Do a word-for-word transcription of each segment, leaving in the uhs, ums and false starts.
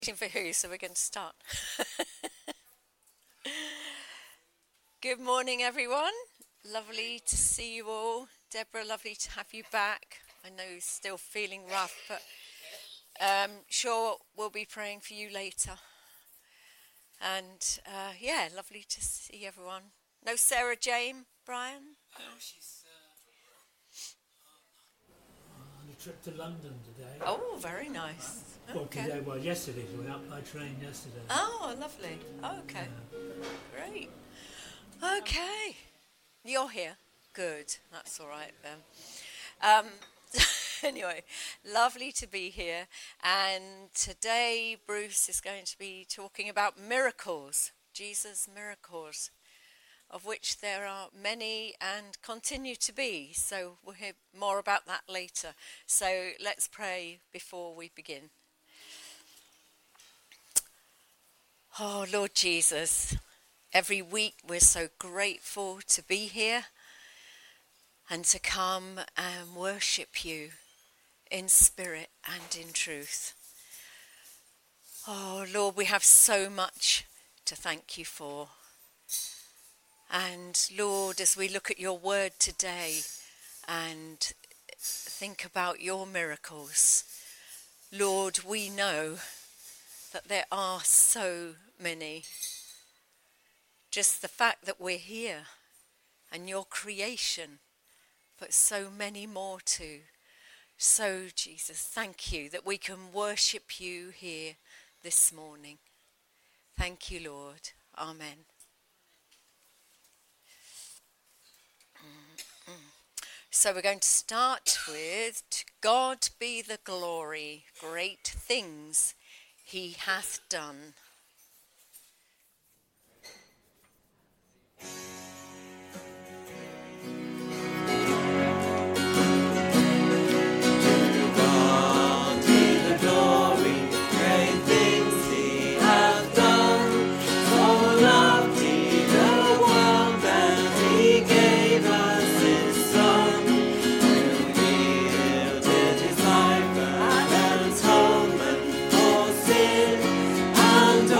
Waiting for who, so we're going to start. Good morning, everyone. Lovely to see you all. Deborah, lovely to have you back. I know you're still feeling rough, but um, sure we'll be praying for you later. And uh, yeah, lovely to see everyone. No Sarah Jane, Brian? No, she's uh, on a trip to London today. Oh, very nice. Well, Okay. today, well, yesterday, we went up by train yesterday. Oh, lovely. Okay. Yeah. Great. Okay. You're here. Good. That's all right then. Um, anyway, lovely to be here. And today Bruce is going to be talking about miracles, Jesus' miracles, of which there are many and continue to be. So we'll hear more about that later. So let's pray before we begin. Oh, Lord Jesus, every week we're so grateful to be here and to come and worship you in spirit and in truth. Oh, Lord, we have so much to thank you for. And Lord, as we look at your word today and think about your miracles, Lord, we know that there are so many. Just the fact that we're here and your creation, but so many more too. So, Jesus, thank you that we can worship you here this morning. Thank you, Lord. Amen. So we're going to start with, to God be the glory, great things he hath done. And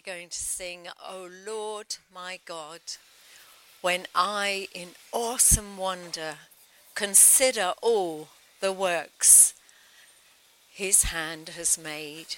we're going to sing, O Lord my God, when I in awesome wonder consider all the works his hand has made.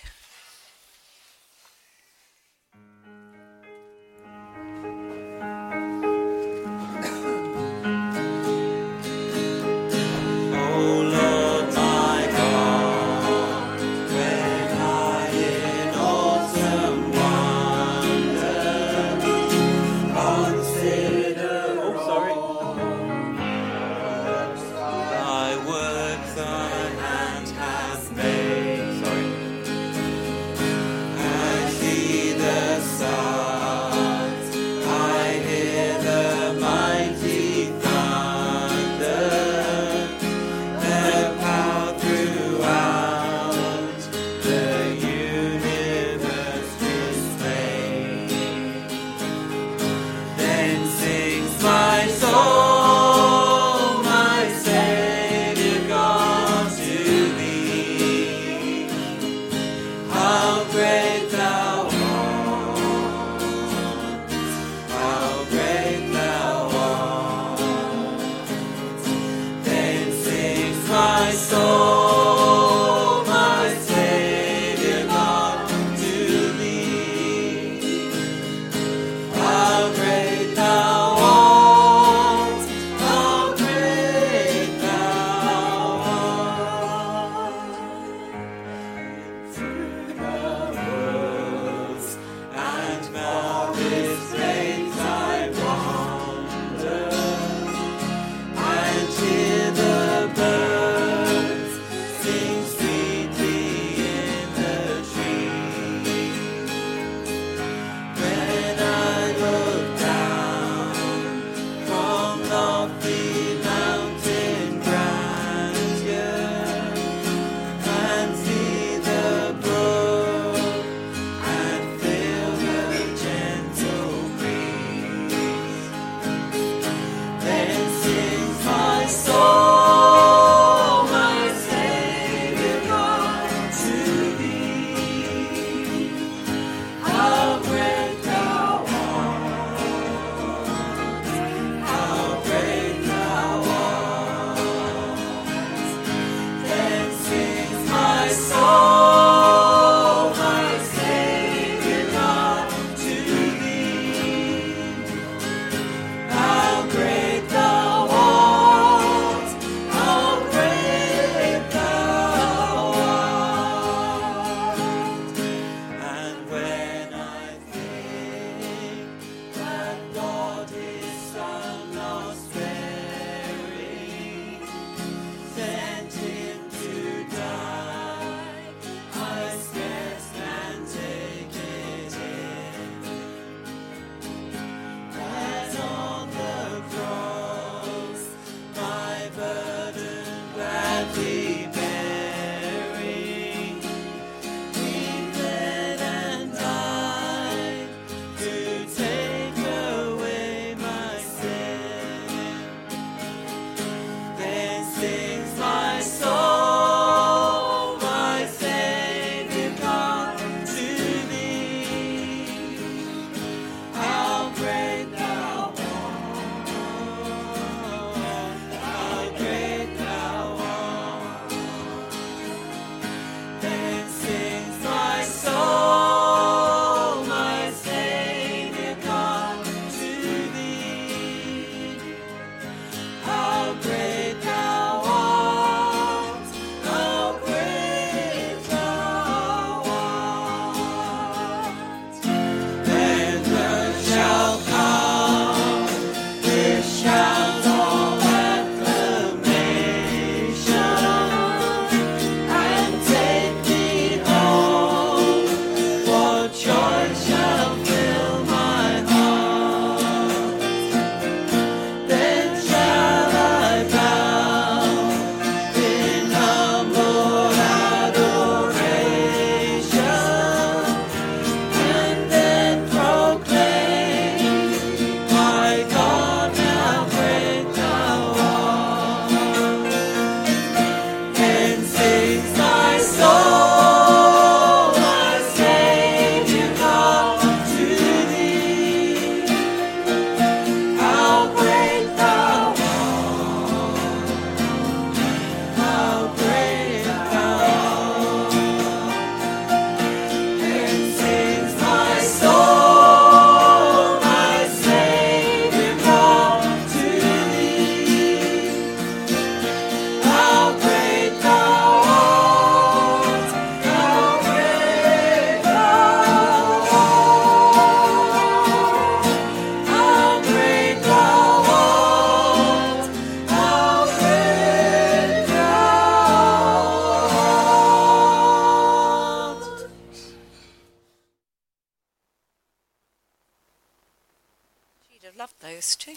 You'd have loved those too.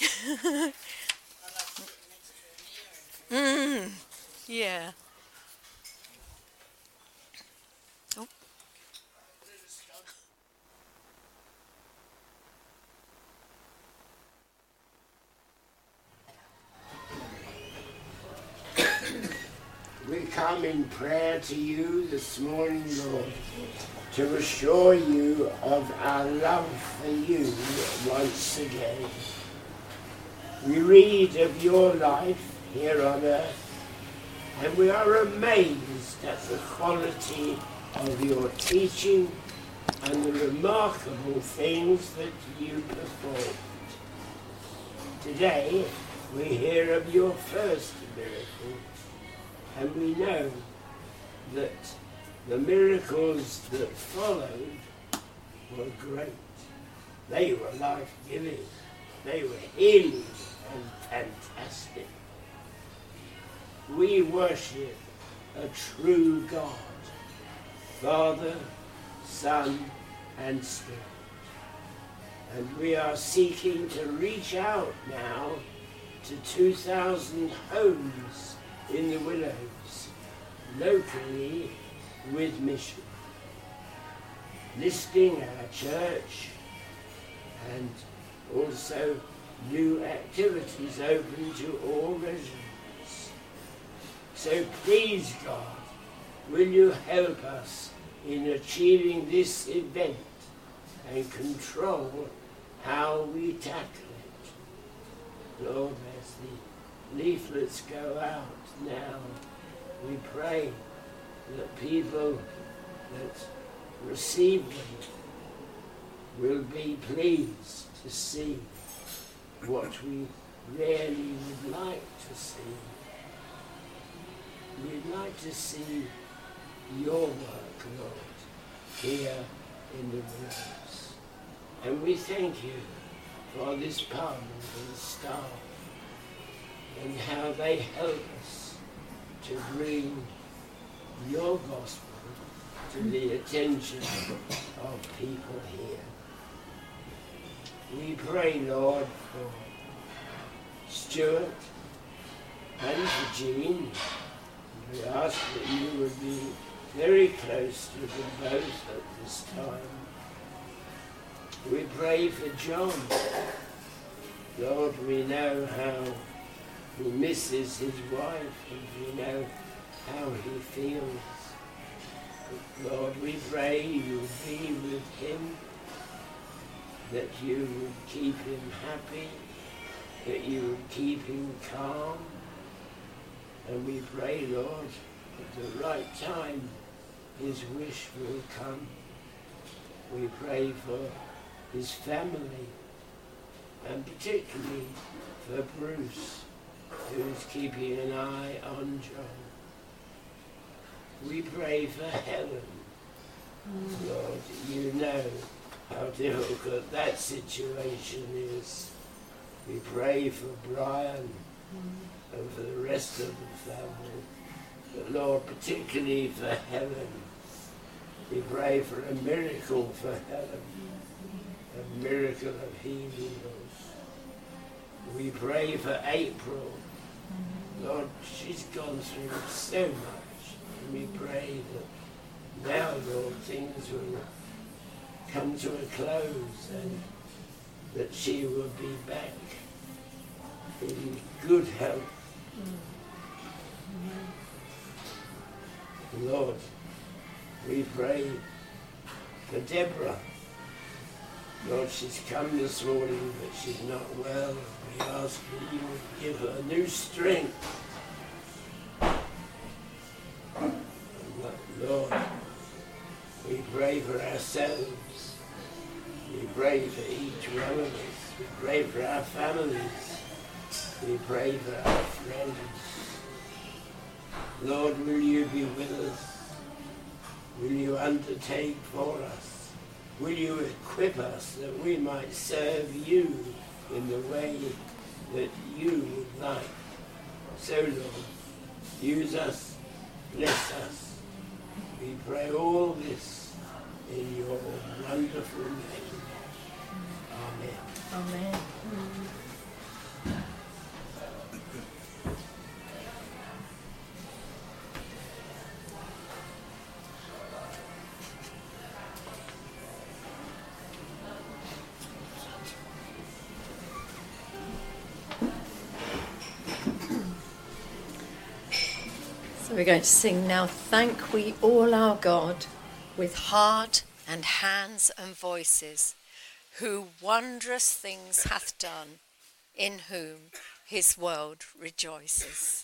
mm, yeah. Oh. We come in prayer to you this morning, Lord, to assure you of our love for you once again. We read of your life here on earth, and we are amazed at the quality of your teaching and the remarkable things that you performed. Today, we hear of your first miracle, and we know that the miracles that followed were great. They were life-giving. They were healing and fantastic. We worship a true God, Father, Son, and Spirit. And we are seeking to reach out now to two thousand homes in the Willows, locally with mission. Listing our church and also new activities open to all residents. So please, God, will you help us in achieving this event and control how we tackle it. Lord, as the leaflets go out now, we pray that people that receive them will be pleased to see what we really would like to see. We'd like to see your work, Lord, here in the Willows. And we thank you for this parliament and staff and how they help us to bring your gospel to the attention of people here. We pray, Lord, for Stuart and for Jean. We ask that you would be very close to them both at this time. We pray for John. Lord, we know how he misses his wife, and we know how he feels. But Lord, we pray you would be with him, that you would keep him happy, that you would keep him calm. And we pray, Lord, at the right time, his wish will come. We pray for his family, and particularly for Bruce, who is keeping an eye on John. We pray for Helen. Mm. Lord, you know how difficult that situation is. We pray for Brian mm. and for the rest of the family. But Lord, particularly for Helen, we pray for a miracle for Helen, a miracle of healing, Lord. We pray for April. Lord, she's gone through so much. And we pray that now, Lord, things will come to a close and that she will be back in good health. Lord, we pray for Deborah. Lord, she's come this morning, but she's not well. We ask that you would give her new strength. Lord, we pray for ourselves. We pray for each one of us. We pray for our families. We pray for our friends. Lord, will you be with us? Will you undertake for us? Will you equip us that we might serve you in the way that you would like? So, Lord, use us, bless us. We pray all this in your wonderful name. Amen. Amen. We're going to sing now, Thank We All Our God, with heart and hands and voices, who wondrous things hath done, in whom his world rejoices.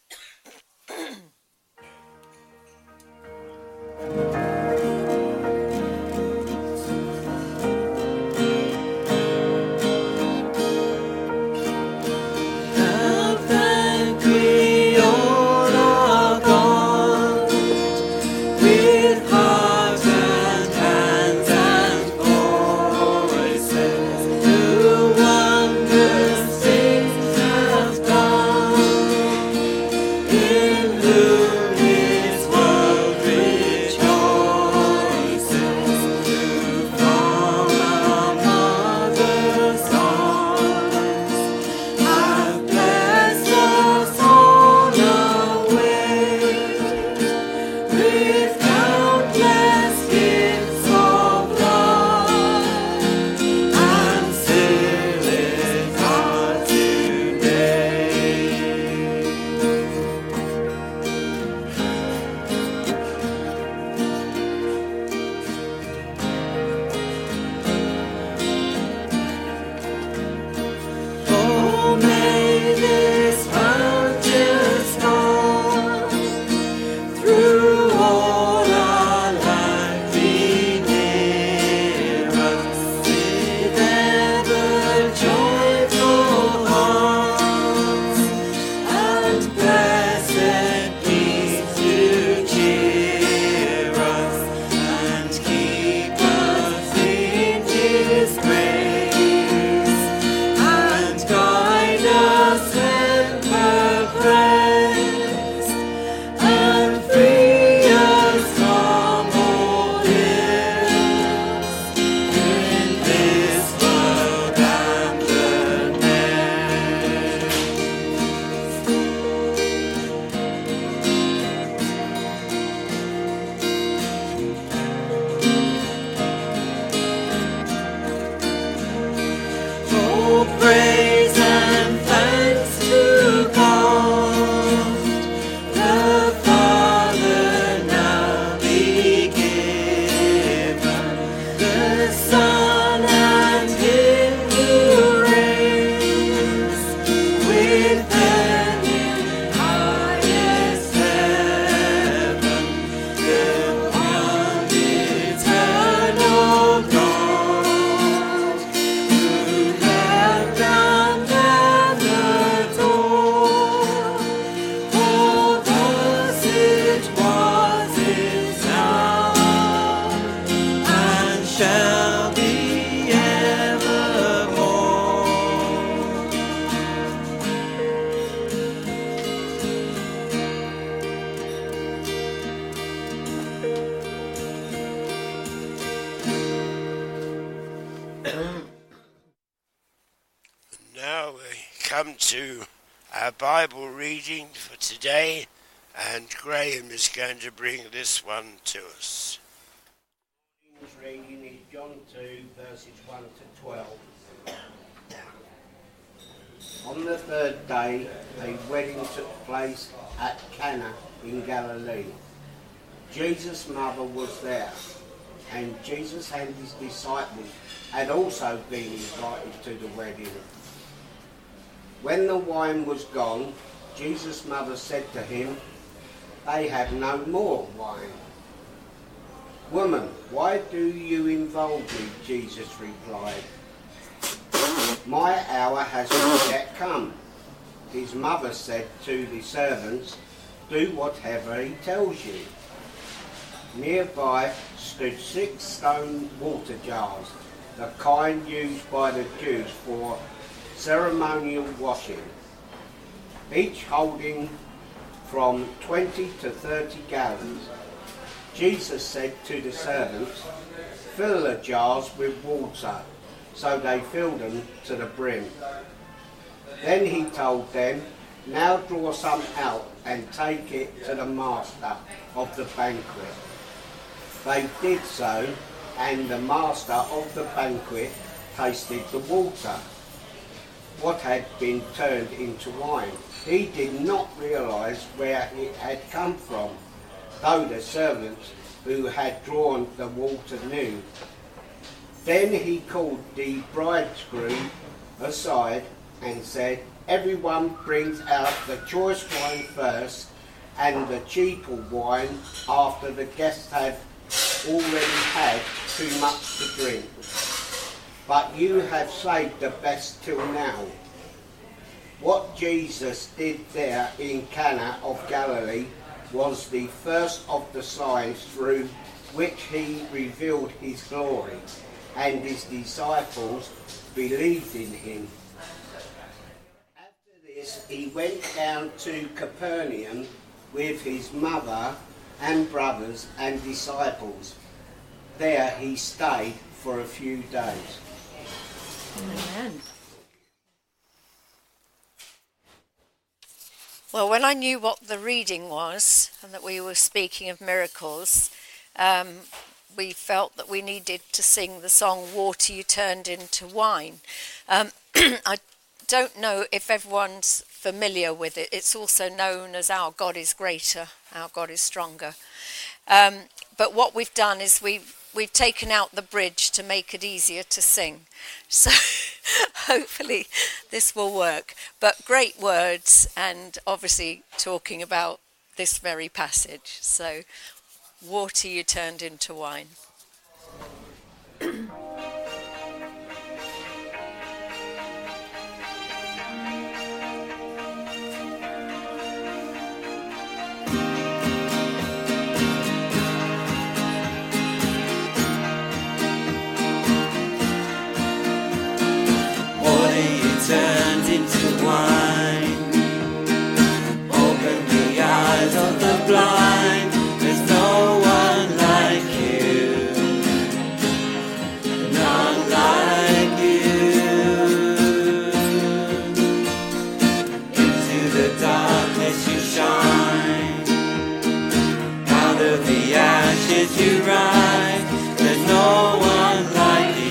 Now we come to our Bible reading for today, and Graham is going to bring this one to us. This reading is John two, verses one to twelve. On the third day, a wedding took place at Cana in Galilee. Jesus' mother was there, and Jesus and his disciples had also been invited to the wedding. When the wine was gone, Jesus' mother said to him, "They have no more wine." "Woman, why do you involve me?" Jesus replied. "My hour has not yet come." His mother said to the servants, "Do whatever he tells you." Nearby stood six stone water jars, the kind used by the Jews for ceremonial washing, each holding from twenty to thirty gallons. Jesus said to the servants, "Fill the jars with water," so they filled them to the brim. Then he told them, "Now draw some out and take it to the master of the banquet." They did so, and the master of the banquet tasted the water, what had been turned into wine. He did not realize where it had come from, though the servants who had drawn the water knew. Then he called the bridegroom aside and said, "Everyone brings out the choice wine first, and the cheaper wine after the guests have already had too much to drink. But you have saved the best till now." What Jesus did there in Cana of Galilee was the first of the signs through which he revealed his glory, and his disciples believed in him. After this, he went down to Capernaum with his mother and brothers and disciples. There he stayed for a few days. Amen. Well, when I knew what the reading was and that we were speaking of miracles, um, we felt that we needed to sing the song "Water You Turned Into Wine." Um, I don't know if everyone's familiar with it. It's also known as "Our God is Greater, Our God is Stronger." Um, but what we've done is we've we've taken out the bridge to make it easier to sing. So hopefully this will work. But great words, and obviously talking about this very passage. So, water you turned into wine. Turned into wine. Open the eyes of the blind. There's no one like you, none like you. Into the darkness you shine, out of the ashes you rise. There's no one like you.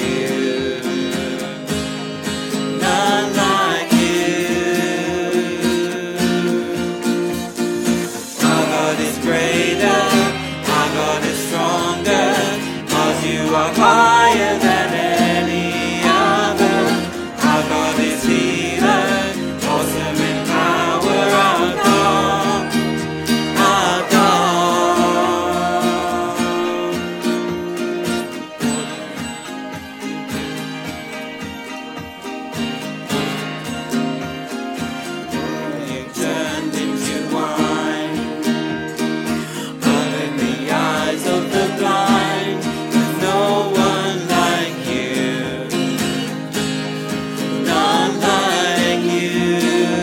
You are higher than any other. Our God is healer, awesome in power. Our God, our God. You turned into wine, open the eyes of the blind. No one like you, none like you.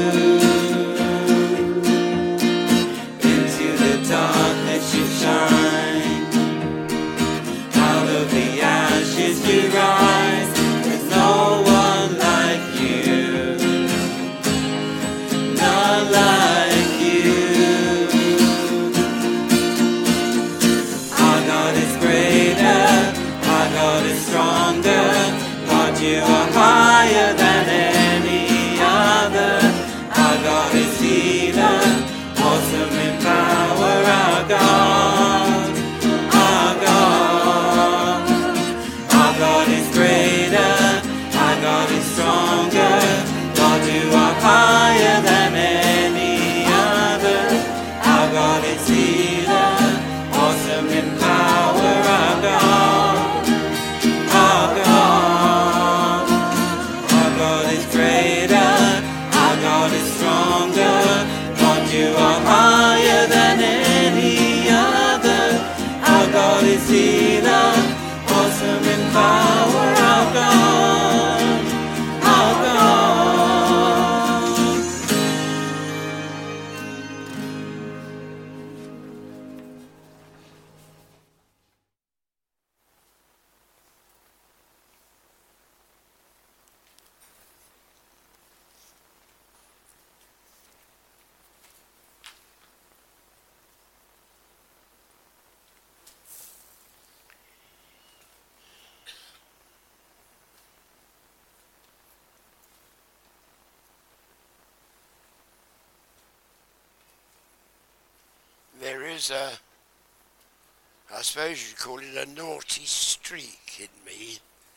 Into the darkness you shine, out of the ashes you rise. There's no one like you, none like you. Our God is greater, our God is stronger. God, you are higher than any other. Our God is healer, awesome in power. Our God, our God. Our God is greater, our God is stronger. God, you are higher than any other. Our God is healer, awesome in power. Our God, our God. Our God is greater, our God is stronger. God, you are higher than any other. Our God is healer, awesome in power. Our God, our God. there is a, I suppose you'd call it a naughty streak in me.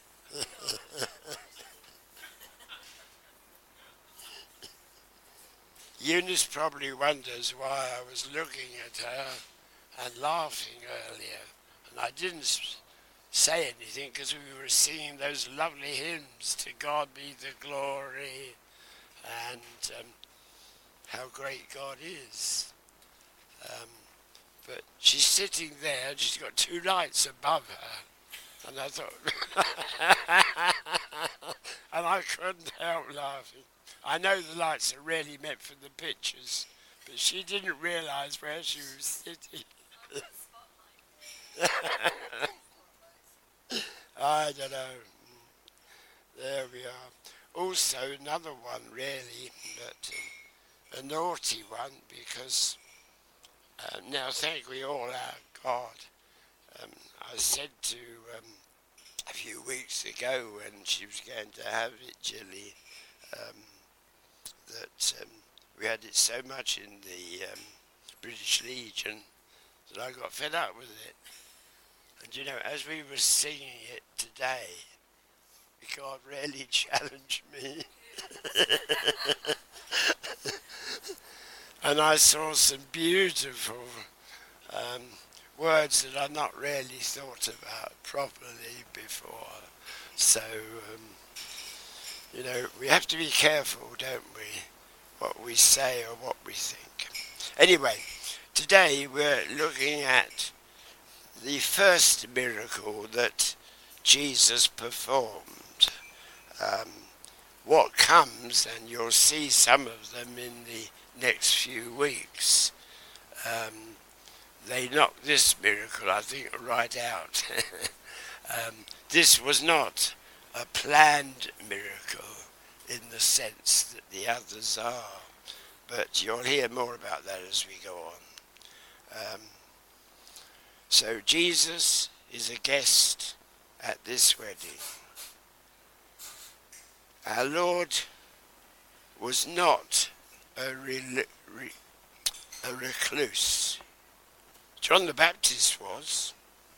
Eunice probably wonders why I was looking at her and laughing earlier. And I didn't s- say anything because we were singing those lovely hymns, To God Be the Glory, and um, how great God is. Um, but she's sitting there and she's got two lights above her. And I thought, and I couldn't help laughing. I know the lights are really meant for the pictures, but she didn't realise where she was sitting. I don't know. There we are. Also, another one really, but um, a naughty one, because uh, now thank we all our God. Um, I said to um, a few weeks ago when she was going to have it, Jilly, um, that um, we had it so much in the um, British Legion that I got fed up with it. And you know, as we were singing it today, God really challenged me. And I saw some beautiful um, words that I'd not really thought about properly before. So, um, you know, we have to be careful, don't we, what we say or what we think. Anyway, today we're looking at the first miracle that Jesus performed. Um, what comes, and you'll see some of them in the next few weeks, um, they knocked this miracle, I think, right out. um, this was not a planned miracle in the sense that the others are, but you'll hear more about that as we go on. Um, so Jesus is a guest at this wedding. Our Lord was not a, re- re- a recluse. John the Baptist was.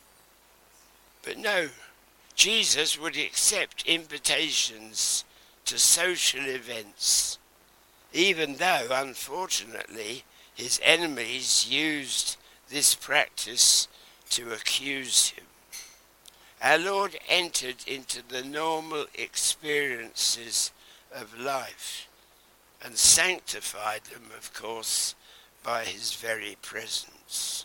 But no, Jesus would accept invitations to social events, even though, unfortunately, his enemies used this practice to accuse him. Our Lord entered into the normal experiences of life and sanctified them, of course, by his very presence.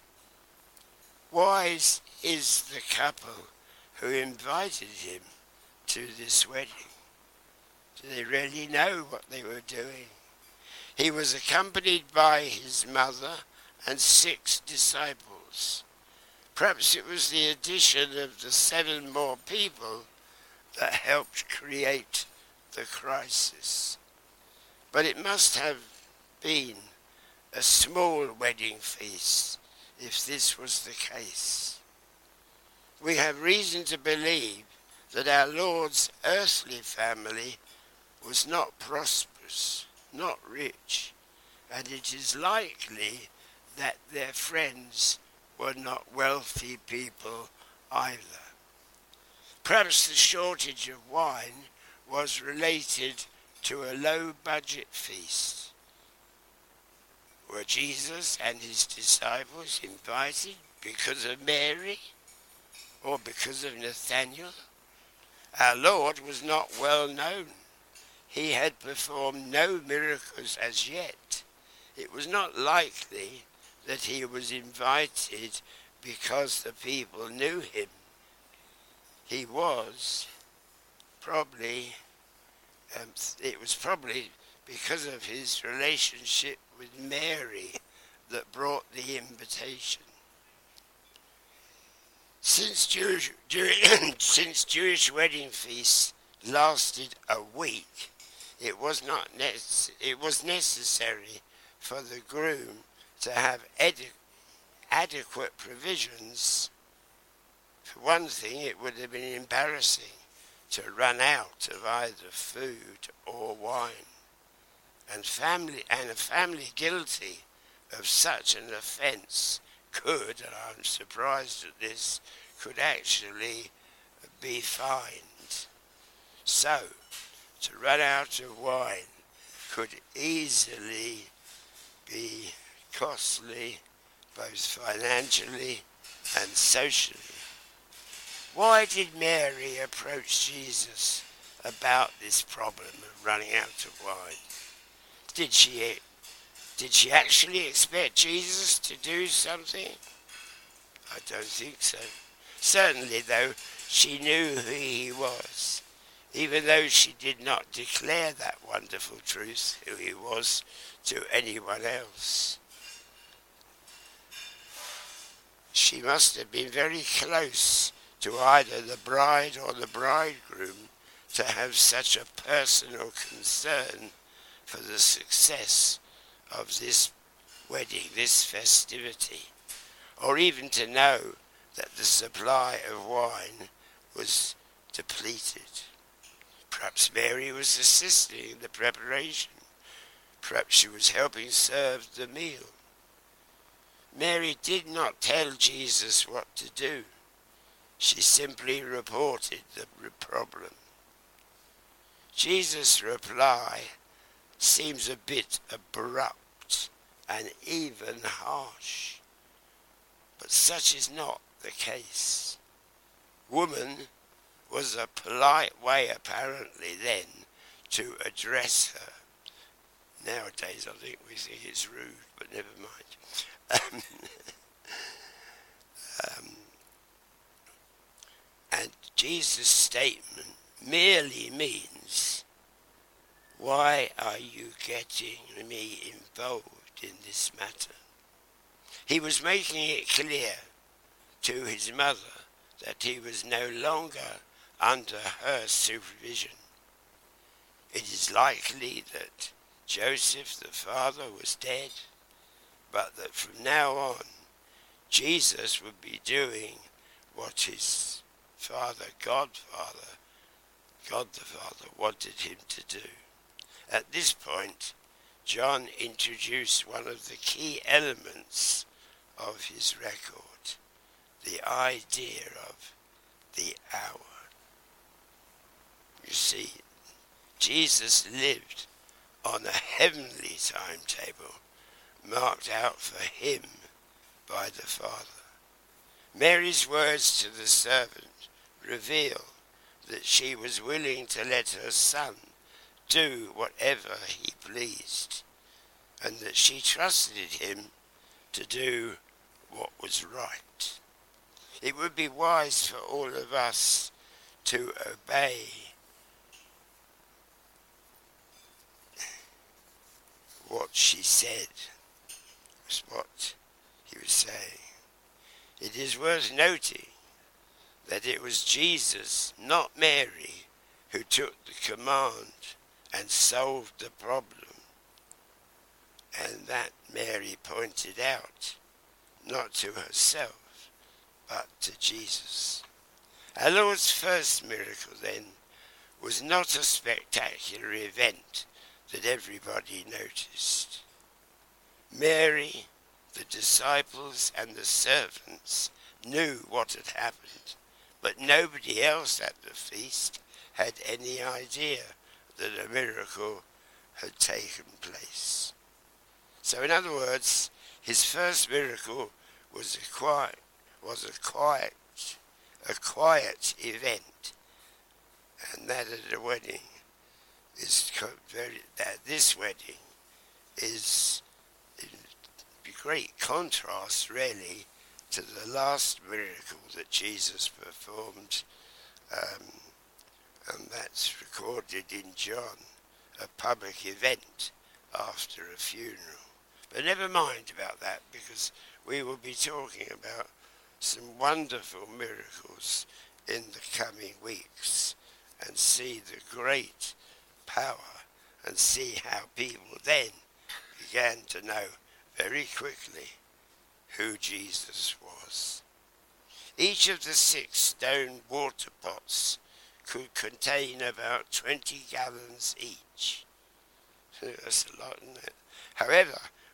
Wise is the couple who invited him to this wedding. Do they really know what they were doing? He was accompanied by his mother and six disciples. Perhaps it was the addition of the seven more people that helped create the crisis. But it must have been a small wedding feast if this was the case. We have reason to believe that our Lord's earthly family was not prosperous, not rich, and it is likely that their friends were not wealthy people either. Perhaps the shortage of wine was related to a low-budget feast. Were Jesus and his disciples invited because of Mary or because of Nathanael? Our Lord was not well known. He had performed no miracles as yet. It was not likely that he was invited because the people knew him. He was probably, um, it was probably because of his relationship with Mary that brought the invitation. Since Jewish, since Jewish wedding feasts lasted a week, it was not nece- it was necessary for the groom to have ed- adequate provisions. For one thing, it would have been embarrassing to run out of either food or wine, and family and a family guilty of such an offence could, and I'm surprised at this, could actually be fined. So, to run out of wine could easily be costly, both financially and socially. Why did Mary approach Jesus about this problem of running out of wine? Did she did she actually expect Jesus to do something? I don't think so. Certainly, though, she knew who he was, even though she did not declare that wonderful truth, who he was, to anyone else. She must have been very close to either the bride or the bridegroom to have such a personal concern for the success of this wedding, this festivity, or even to know that the supply of wine was depleted. Perhaps Mary was assisting in the preparation. Perhaps she was helping serve the meal. Mary did not tell Jesus what to do. She simply reported the problem. Jesus' reply seems a bit abrupt and even harsh, but such is not the case. Woman was a polite way, apparently, then, to address her. Nowadays, I think we think it's rude, but never mind. um, and Jesus' statement merely means, why are you getting me involved in this matter? He was making it clear to his mother that he was no longer under her supervision. It is likely that Joseph, the father, was dead, but that from now on, Jesus would be doing what his father, Godfather, God the Father, wanted him to do. At this point, John introduced one of the key elements of his record, the idea of the hour. You see, Jesus lived on a heavenly timetable marked out for him by the Father. Mary's words to the servant reveal that she was willing to let her son do whatever he pleased, and that she trusted him to do what was right. It would be wise for all of us to obey what she said, was what he was saying. It is worth noting that it was Jesus, not Mary, who took the command and solved the problem, and that Mary pointed out, not to herself, but to Jesus. Our Lord's first miracle, then, was not a spectacular event that everybody noticed. Mary, the disciples, and the servants knew what had happened, but nobody else at the feast had any idea that a miracle had taken place. So in other words, his first miracle was a quiet, was a quiet, a quiet event, and that at a wedding is very. That this wedding is in great contrast, really, to the last miracle that Jesus performed, um, and that's recorded in John, a public event after a funeral. But never mind about that, because we will be talking about some wonderful miracles in the coming weeks, and see the great power, and see how people then began to know very quickly who Jesus was. Each of the six stone water pots could contain about twenty gallons each. That's a lot, isn't it? However,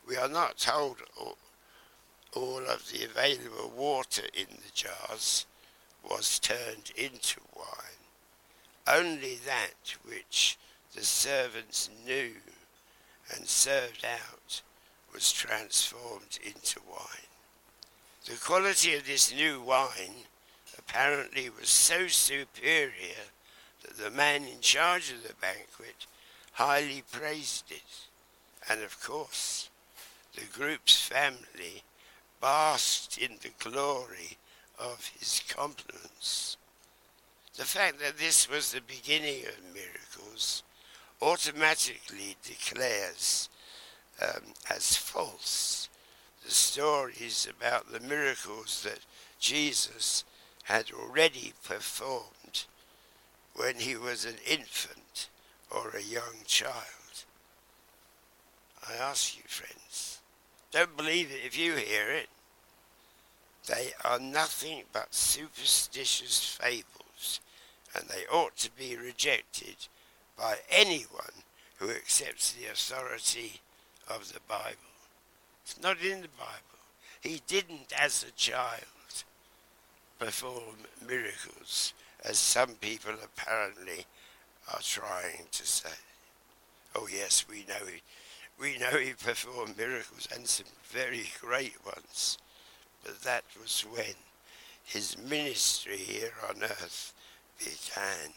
We are not told all, all of the available water in the jars was turned into wine. Only that which the servants knew and served out was transformed into wine. The quality of this new wine apparently was so superior that the man in charge of the banquet highly praised it. And of course, the group's family basked in the glory of his compliments. The fact that this was the beginning of miracles automatically declares um, as false the stories about the miracles that Jesus had already performed when he was an infant or a young child. I ask you, friends, don't believe it if you hear it. They are nothing but superstitious fables, and they ought to be rejected by anyone who accepts the authority of the Bible. It's not in the Bible. He didn't, as a child, perform miracles, as some people apparently are trying to say. Oh yes, we know he, we know he performed miracles, and some very great ones, but that was when his ministry here on earth began.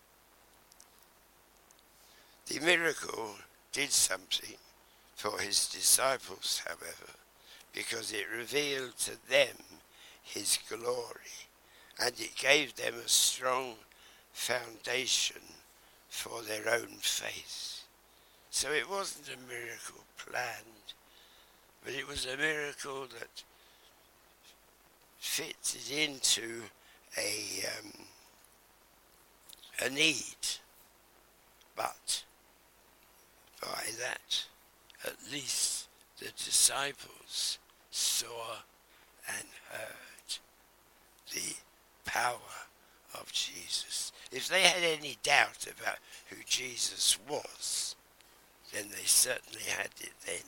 The miracle did something for his disciples, however, because it revealed to them his glory, and it gave them a strong foundation for their own faith. So it wasn't a miracle planned, but it was a miracle that fitted into a um, a need. But by that, at least the disciples saw and heard the power of Jesus. If they had any doubt about who Jesus was, then they certainly had it then.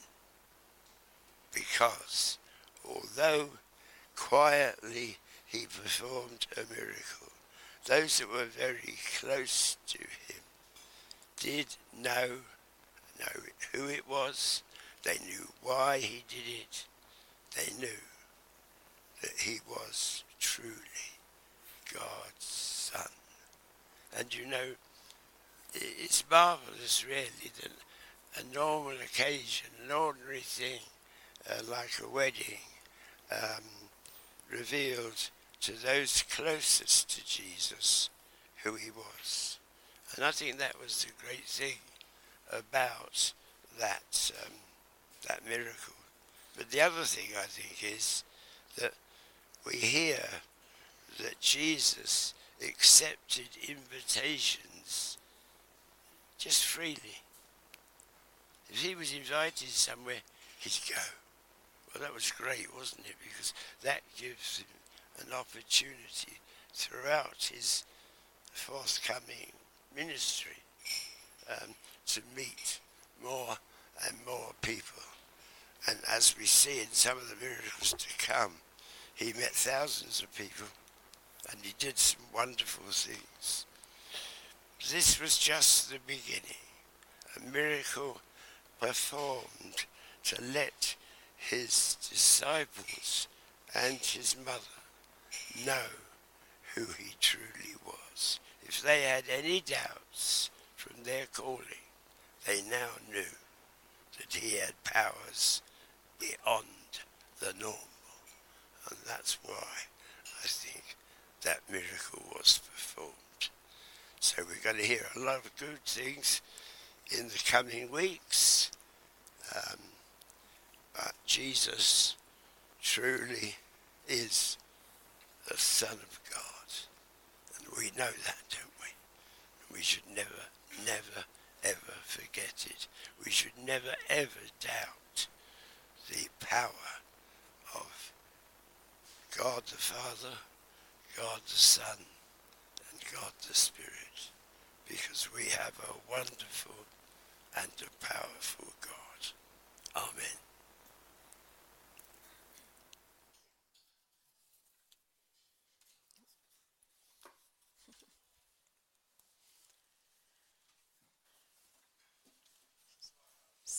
Because although quietly he performed a miracle, those that were very close to him did know, know who it was. They knew why he did it. They knew that he was truly God's Son. And you know, it's marvelous really that a normal occasion, an ordinary thing, uh, like a wedding, um, revealed to those closest to Jesus who he was. And I think that was the great thing about that um, that miracle. But the other thing I think is that we hear that Jesus accepted invitations just freely. If he was invited somewhere, he'd go. Well, that was great, wasn't it? Because that gives him an opportunity throughout his forthcoming ministry um, to meet more and more people. And as we see in some of the miracles to come, he met thousands of people and he did some wonderful things. This was just the beginning, a miracle performed to let his disciples and his mother know who he truly was. If they had any doubts from their calling, they now knew that he had powers beyond the normal. And that's why I think that miracle was performed. So we're going to hear a lot of good things in the coming weeks. Um, but Jesus truly is the Son of God. And we know that, don't we? We should never, never, ever forget it. We should never, ever doubt the power of God the Father, God the Son, and God the Spirit. Because we have a wonderful and a powerful God. Amen.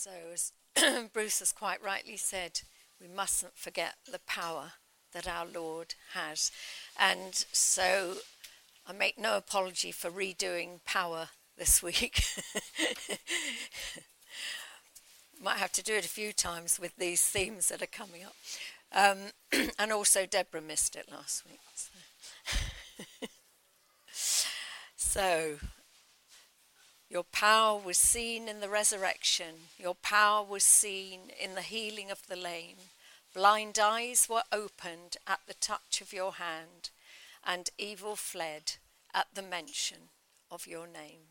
So as Bruce has quite rightly said, we mustn't forget the power that our Lord has. And so I make no apology for redoing power this week. Might have to do it a few times with these themes that are coming up. Um, and also Deborah missed it last week. So. so, your power was seen in the resurrection. Your power was seen in the healing of the lame. Blind eyes were opened at the touch of your hand, and evil fled at the mention of your name.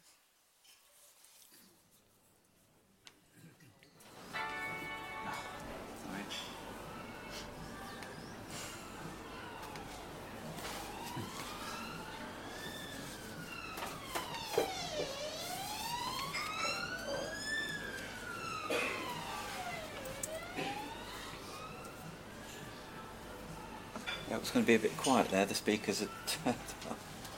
Yeah, it's going to be a bit quiet there. The speakers are turned up.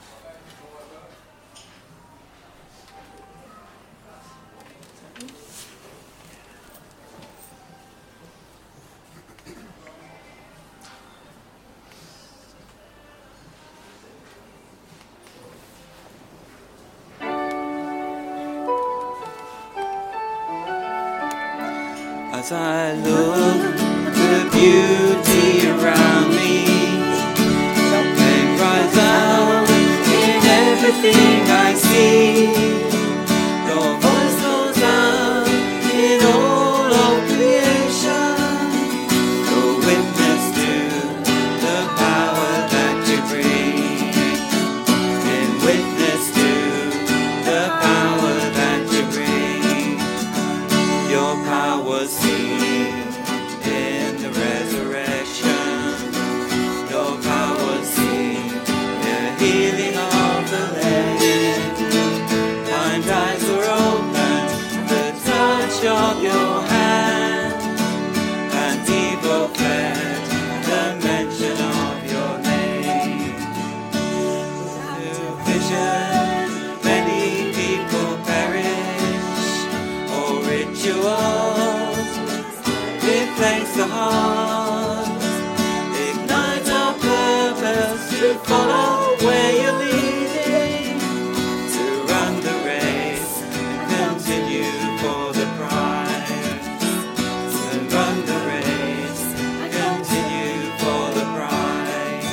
As I look the beauty around me, and cries out in everything I see. Your voice goes out in all of creation, a witness to the power that you bring, in witness to the power that you bring. Your power seen in the resurrection. Your power seen the healing of the lame. Blind eyes were opened, the touch of your hand, and evil fled, the mention of your name. Through vision, many people perish, or rituals replace the heart. Ignite our purpose to follow where you're leading, to run the race and continue for the prize, and run the race and continue for the prize.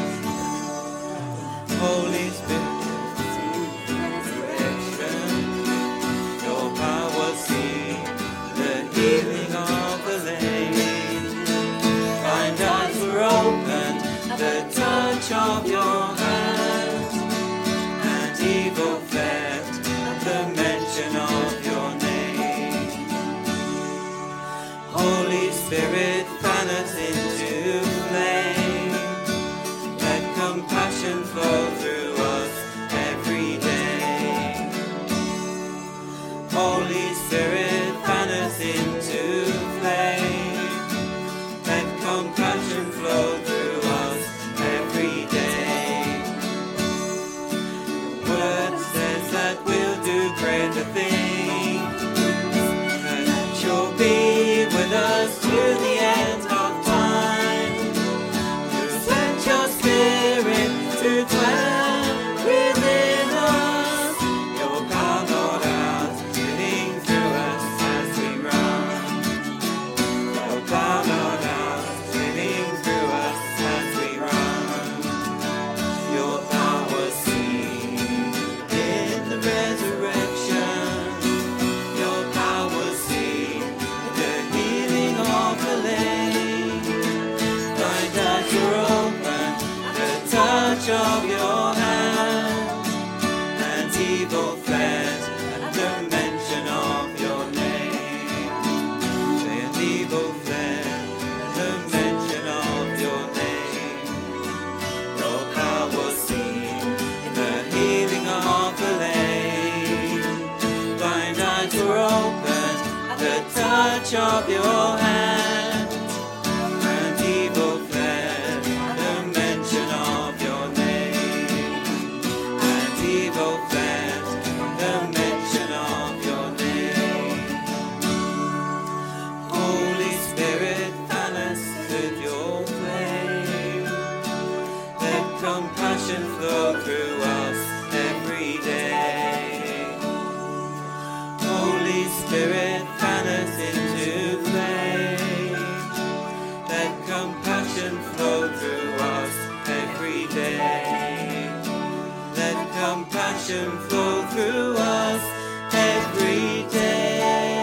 Holy Spirit, resurrection, your power seen, the healing of the lame. Blind eyes were opened, the touch of your hand, and evil fled at the mention of your name. Holy Spirit, fan us into flame. Let compassion flow through us every day. Holy Spirit, fan us into flame. Let compassion flow through us every day. Your word says that we'll do greater things, that you'll be with us to the end of time. You sent your spirit to dwell within us. Your power, Lord, out, living through us as we run. Your power, Lord, out, living through us as we run. Your power seen in the resurrection. Your power seen the healing of the lame. Blind eyes were opened, the touch of your hand, and evil fled at the mention of your name. And evil fled at the mention of your name. Your power seen in the healing of the lame. Blind eyes were opened at the touch of your hand, and evil fled at the mention of your name. And evil fled at the mention of your name. Spirit, fan us into flame. Let compassion flow through us every day. Let compassion flow through us every day.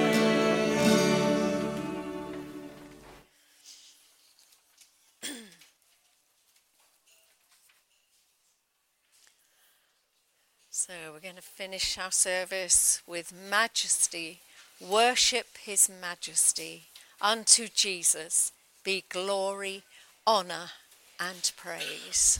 So we're going to finish our service with majesty. Worship his majesty. Unto Jesus be glory, honour and praise.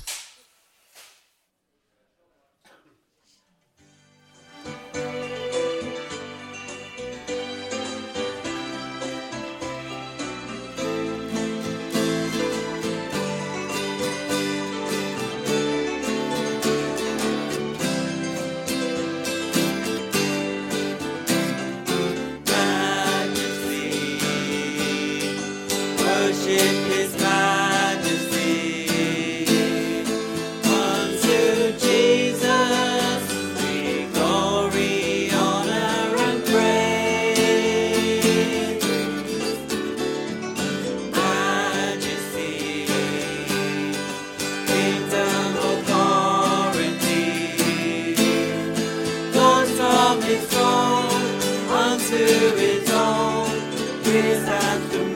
Worship his majesty. Unto Jesus be glory, honor and praise. Majesty, kingdom, authority, goes from his throne unto his own. His anthem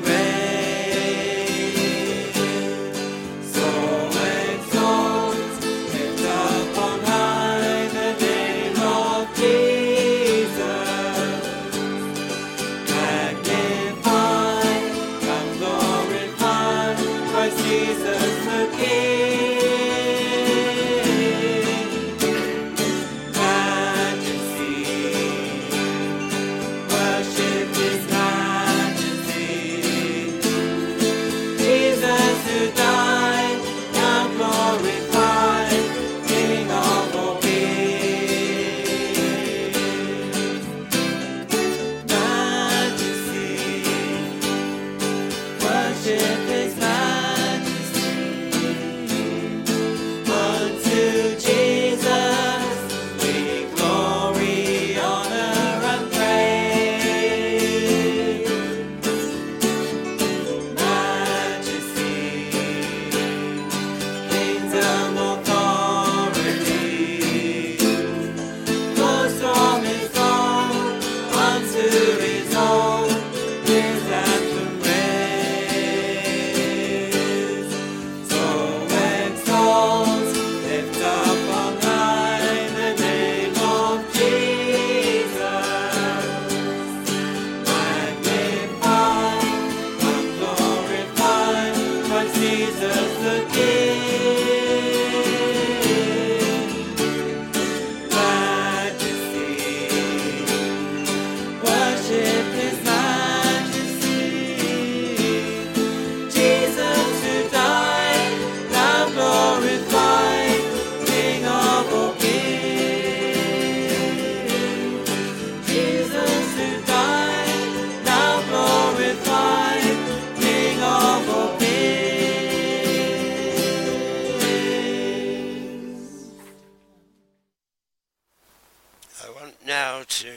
now to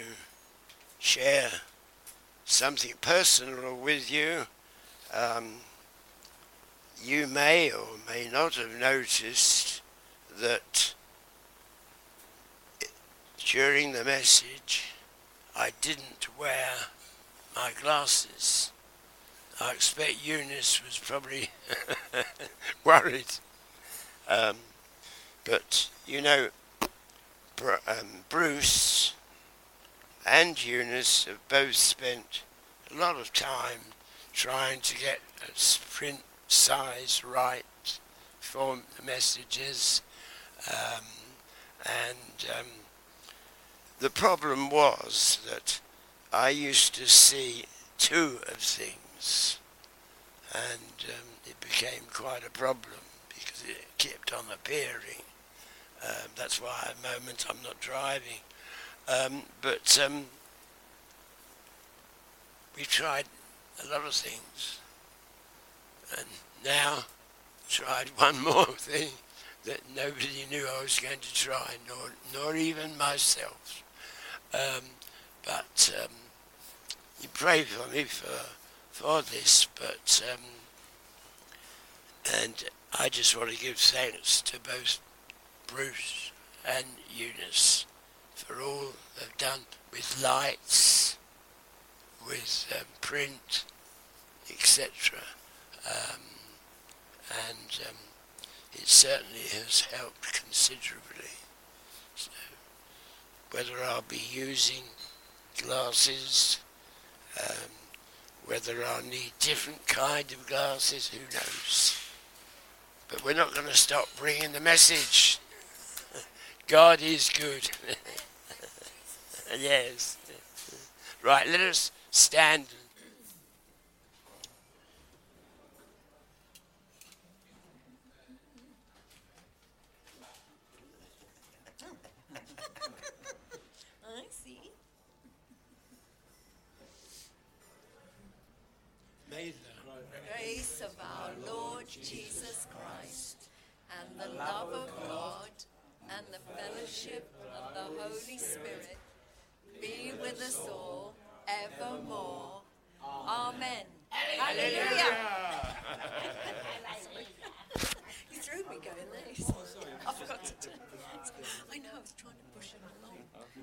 share something personal with you. Um, you may or may not have noticed that during the message I didn't wear my glasses. I expect Eunice was probably worried. Um, but, you know, Br- um, Bruce and Eunice have both spent a lot of time trying to get a print size right for the messages. Um, and um, the problem was that I used to see two of things, and um, it became quite a problem because it kept on appearing. Um, that's why at the moment I'm not driving. Um, but um, we've tried a lot of things, and now tried one more thing that nobody knew I was going to try, nor, nor even myself. Um, but pray for me for for this, but um, and I just want to give thanks to both Bruce and Eunice for all they've done with lights, with um, print, et cetera. Um, and um, it certainly has helped considerably. So whether I'll be using glasses, um, whether I'll need different kind of glasses, who knows. But we're not going to stop bringing the message. God is good. Yes. Right, let us stand. I see. May the Grace of our Lord Jesus Christ, and the love of God, and the fellowship of the Holy Spirit be with us all evermore. Amen. Hallelujah.